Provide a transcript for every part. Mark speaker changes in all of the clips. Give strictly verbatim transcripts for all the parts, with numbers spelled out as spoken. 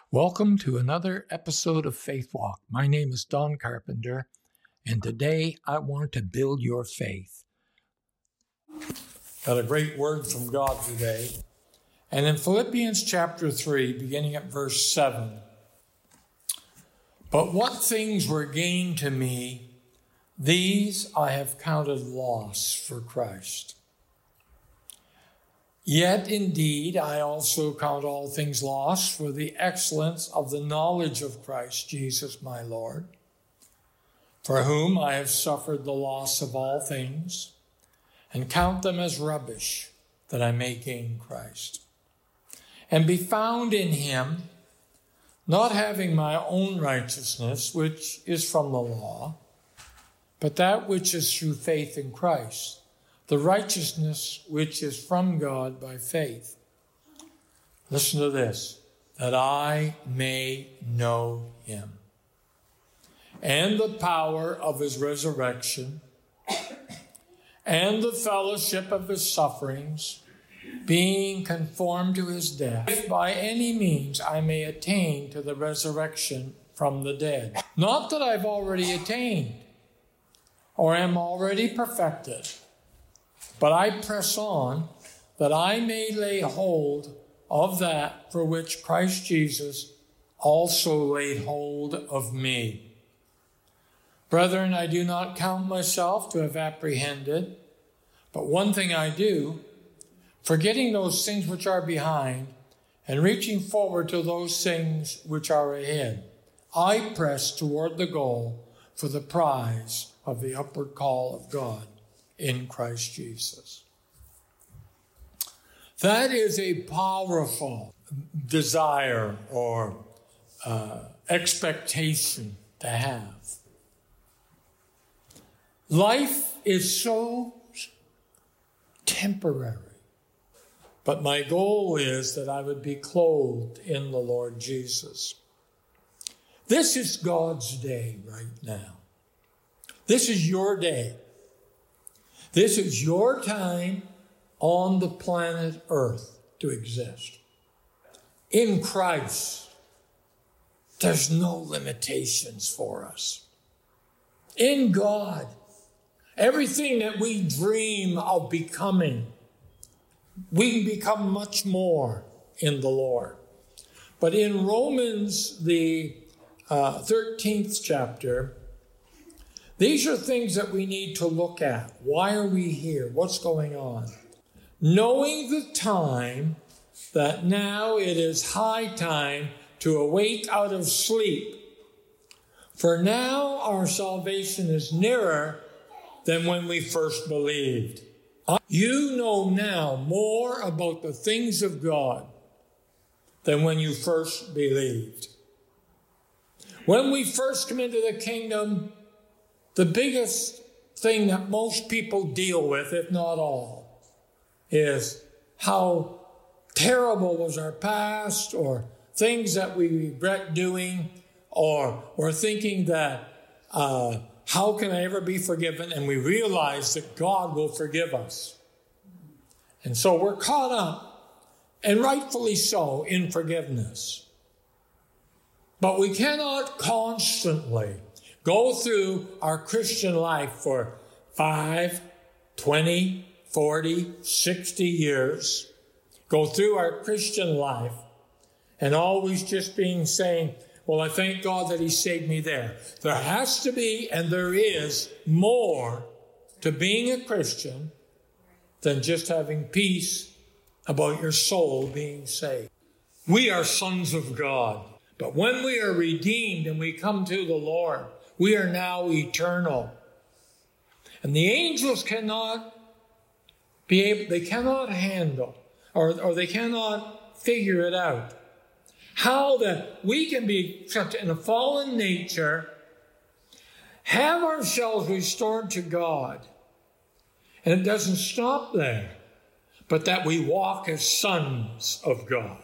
Speaker 1: Welcome to another episode of Faith Walk. My name is Don Carpenter, and today I want to build your faith. Got a great word from God today. And in Philippians chapter three, beginning at verse seven, "But what things were gained to me, these I have counted loss for Christ. Yet indeed I also count all things lost for the excellence of the knowledge of Christ Jesus my Lord, for whom I have suffered the loss of all things, and count them as rubbish, that I may gain Christ, and be found in him, not having my own righteousness, which is from the law, but that which is through faith in Christ, the righteousness which is from God by faith." Listen to this. "That I may know him, and the power of his resurrection, and the fellowship of his sufferings, being conformed to his death, if by any means I may attain to the resurrection from the dead. Not that I've already attained, or am already perfected, but I press on, that I may lay hold of that for which Christ Jesus also laid hold of me. Brethren, I do not count myself to have apprehended, but one thing I do, forgetting those things which are behind, and reaching forward to those things which are ahead, I press toward the goal for the prize of the upward call of God in Christ Jesus." That is a powerful desire or uh, expectation to have. Life is so temporary, but my goal is that I would be clothed in the Lord Jesus. This is God's day right now. This is your day. This is your time on the planet Earth to exist. In Christ, there's no limitations for us. In God, everything that we dream of becoming, we can become much more in the Lord. But in Romans, the uh, thirteenth chapter, these are things that we need to look at. Why are we here? What's going on? "Knowing the time, that now it is high time to awake out of sleep. For now our salvation is nearer than when we first believed." You know now more about the things of God than when you first believed. When we first come into the kingdom, the biggest thing that most people deal with, if not all, is how terrible was our past, or things that we regret doing, or we're thinking that, uh, how can I ever be forgiven? And we realize that God will forgive us. And so we're caught up, and rightfully so, in forgiveness. But we cannot constantly go through our Christian life for five, twenty, forty, sixty years, go through our Christian life and always just being saying, well, I thank God that he saved me there. There has to be, and there is, more to being a Christian than just having peace about your soul being saved. We are sons of God, but when we are redeemed and we come to the Lord, we are now eternal. And the angels cannot be able, they cannot handle, or, or they cannot figure it out. How that we can be in a fallen nature, have ourselves restored to God. And it doesn't stop there, but that we walk as sons of God.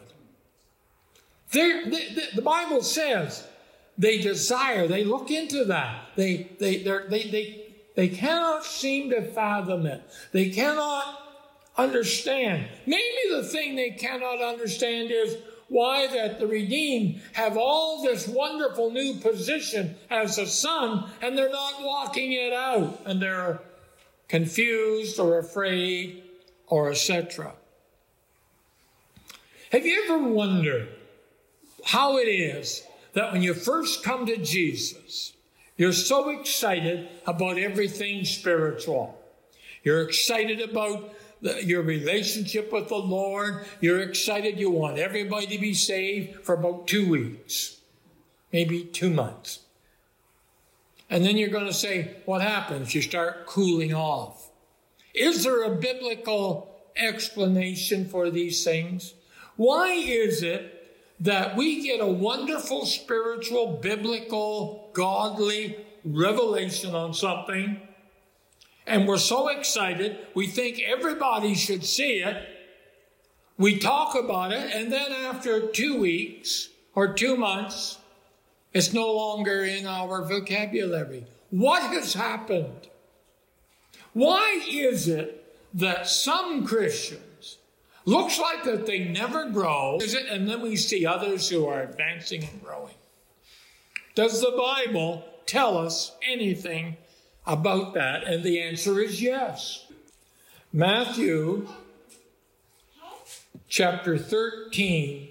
Speaker 1: They, they, the Bible says they desire, they look into that. They, they, they, they, they cannot seem to fathom it. They cannot understand. Maybe the thing they cannot understand is, why that the redeemed have all this wonderful new position as a son, and they're not walking it out, and they're confused or afraid or et cetera. Have you ever wondered how it is that when you first come to Jesus, you're so excited about everything spiritual? You're excited about the, your relationship with the Lord. You're excited. You want everybody to be saved for about two weeks, maybe two months. And then you're going to say, what happens? You start cooling off. Is there a biblical explanation for these things? Why is it that we get a wonderful spiritual, biblical, godly revelation on something, and we're so excited, we think everybody should see it, we talk about it, and then after two weeks or two months, it's no longer in our vocabulary? What has happened? Why is it that some Christians looks like that they never grow, is it? And then we see others who are advancing and growing? Does the Bible tell us anything about that? And the answer is yes. Matthew chapter thirteen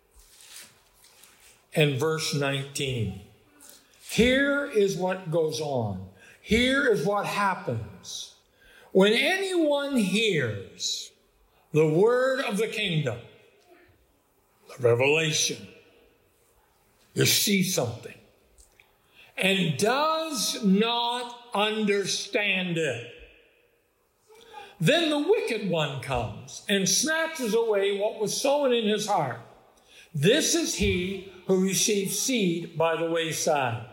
Speaker 1: and verse nineteen. Here is what goes on. Here is what happens when anyone hears the word of the kingdom, the revelation. You see something and does not understand it. Then the wicked one comes and snatches away what was sown in his heart. This is he who receives seed by the wayside.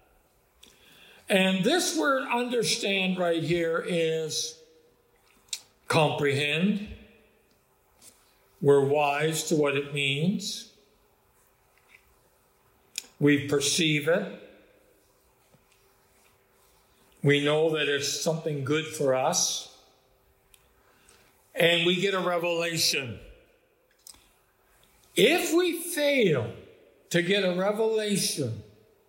Speaker 1: And this word understand right here is comprehend. We're wise to what it means. We perceive it. We know that it's something good for us. And we get a revelation. If we fail to get a revelation,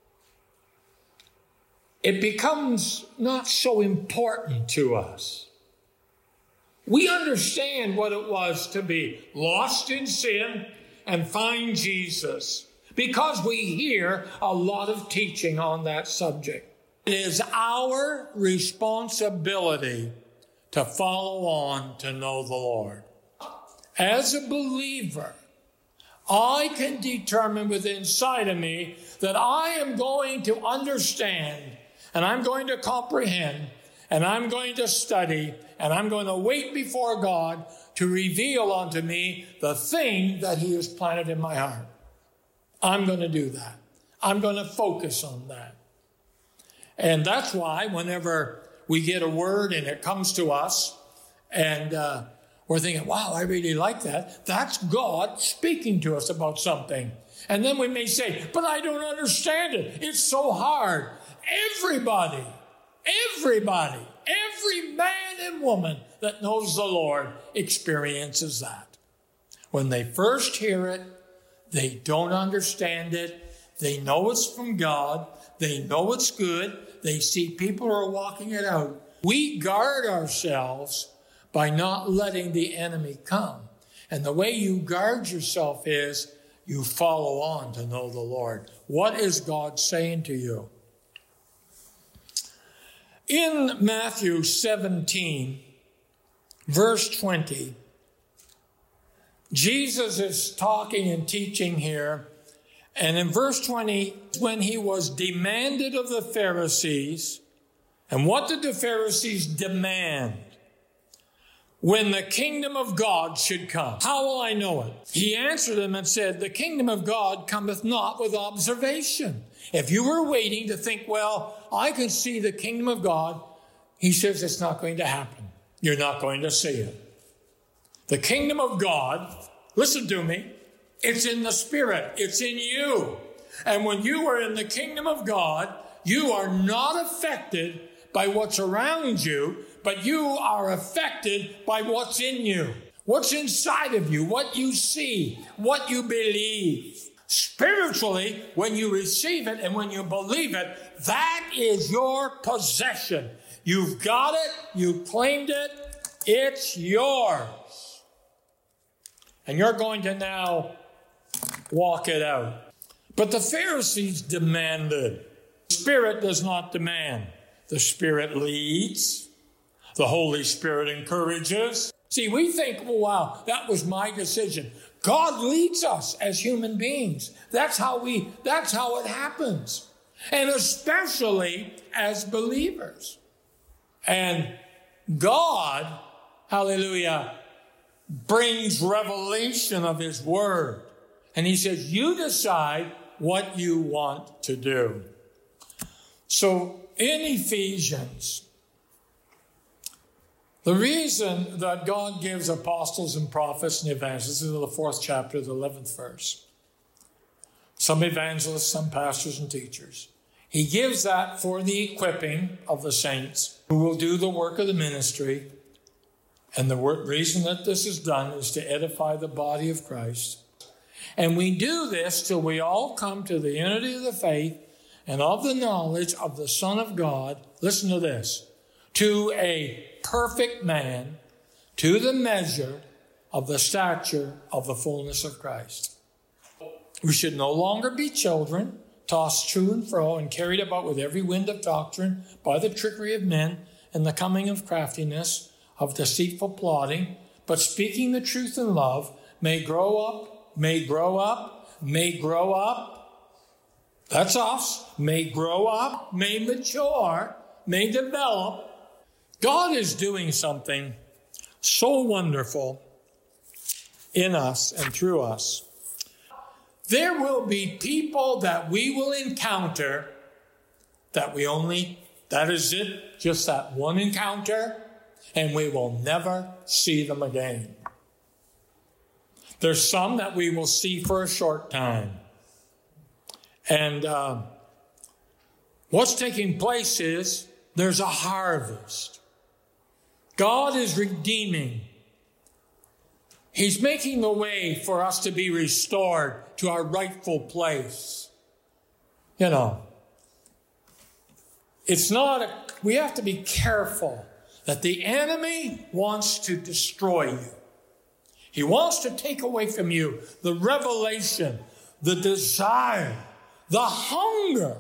Speaker 1: it becomes not so important to us. We understand what it was to be lost in sin and find Jesus because we hear a lot of teaching on that subject. It is our responsibility to follow on to know the Lord. As a believer, I can determine within inside of me that I am going to understand and I'm going to comprehend and I'm going to study and I'm going to wait before God to reveal unto me the thing that He has planted in my heart. I'm going to do that. I'm going to focus on that. And that's why whenever we get a word and it comes to us and uh, we're thinking, wow, I really like that. That's God speaking to us about something. And then we may say, but I don't understand it. It's so hard. Everybody, everybody, every man and woman that knows the Lord experiences that. When they first hear it, they don't understand it. They know it's from God. They know it's good. They see people are walking it out. We guard ourselves by not letting the enemy come. And the way you guard yourself is you follow on to know the Lord. What is God saying to you? In Matthew seventeen, verse twenty, Jesus is talking and teaching here. And in verse twenty, when he was demanded of the Pharisees, and what did the Pharisees demand? When the kingdom of God should come. How will I know it? He answered them and said, the kingdom of God cometh not with observation. If you were waiting to think, well, I can see the kingdom of God, he says it's not going to happen. You're not going to see it. The kingdom of God, listen to me, it's in the Spirit. It's in you. And when you are in the kingdom of God, you are not affected by what's around you, but you are affected by what's in you. What's inside of you, what you see, what you believe. Spiritually, when you receive it and when you believe it, that is your possession. You've got it, you've claimed it, it's yours. And you're going to now walk it out. But the Pharisees demanded. The Spirit does not demand. The Spirit leads. The Holy Spirit encourages. See, we think, oh, wow, that was my decision. God leads us as human beings. That's how we, that's how it happens. And especially as believers. And God, hallelujah, brings revelation of His Word. And He says, you decide what you want to do. So in Ephesians, the reason that God gives apostles and prophets and evangelists, this is the fourth chapter, the eleventh verse. Some evangelists, some pastors and teachers. He gives that for the equipping of the saints who will do the work of the ministry. And the reason that this is done is to edify the body of Christ. And we do this till we all come to the unity of the faith and of the knowledge of the Son of God. Listen to this. To a perfect man, to the measure of the stature of the fullness of Christ. We should no longer be children, tossed to and fro and carried about with every wind of doctrine by the trickery of men and the coming of craftiness, of deceitful plotting, but speaking the truth in love, may grow up, may grow up, may grow up. That's us. May grow up, may mature, may develop. God is doing something so wonderful in us and through us. There will be people that we will encounter that we only, that is it, just that one encounter, and we will never see them again. There's some that we will see for a short time. And uh, what's taking place is there's a harvest. God is redeeming. He's making the way for us to be restored to our rightful place. You know, it's not, a, we have to be careful that the enemy wants to destroy you. He wants to take away from you the revelation, the desire, the hunger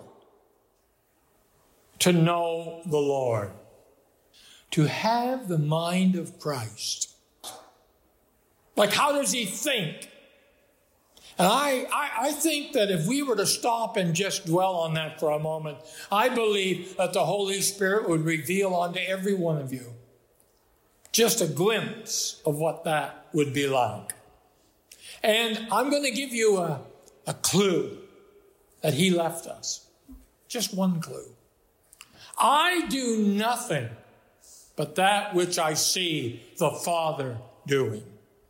Speaker 1: to know the Lord. To have the mind of Christ. Like, how does He think? And I, I, I think that if we were to stop and just dwell on that for a moment, I believe that the Holy Spirit would reveal unto every one of you just a glimpse of what that would be like. And I'm going to give you a, a clue that He left us. Just one clue. I do nothing but that which I see the Father doing.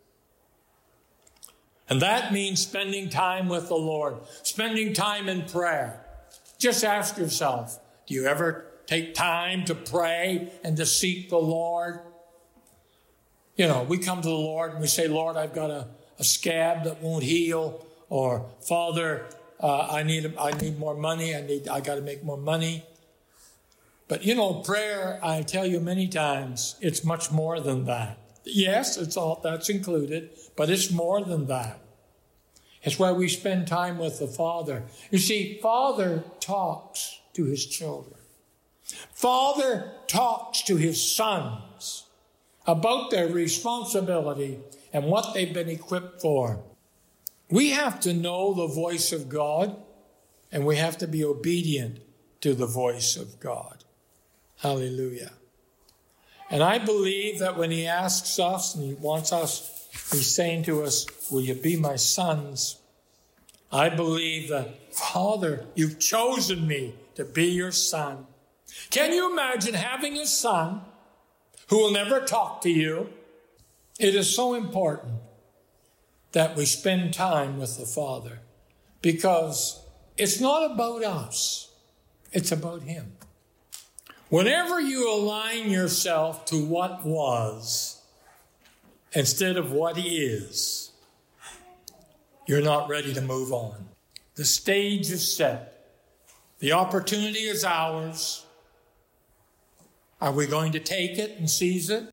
Speaker 1: And that means spending time with the Lord, spending time in prayer. Just ask yourself, do you ever take time to pray and to seek the Lord? You know, we come to the Lord and we say, Lord, I've got a, a scab that won't heal. Or, Father, uh, I need I need more money. I need I got to make more money. But, you know, prayer, I tell you many times, it's much more than that. Yes, it's all that's included, but it's more than that. It's where we spend time with the Father. You see, Father talks to His children. Father talks to His sons about their responsibility and what they've been equipped for. We have to know the voice of God, and we have to be obedient to the voice of God. Hallelujah. And I believe that when He asks us and He wants us, He's saying to us, will you be my sons? I believe that, Father, you've chosen me to be your son. Can you imagine having a son who will never talk to you? It is so important that we spend time with the Father, because it's not about us. It's about Him. Whenever you align yourself to what was, instead of what he is, you're not ready to move on. The stage is set. The opportunity is ours. Are we going to take it and seize it?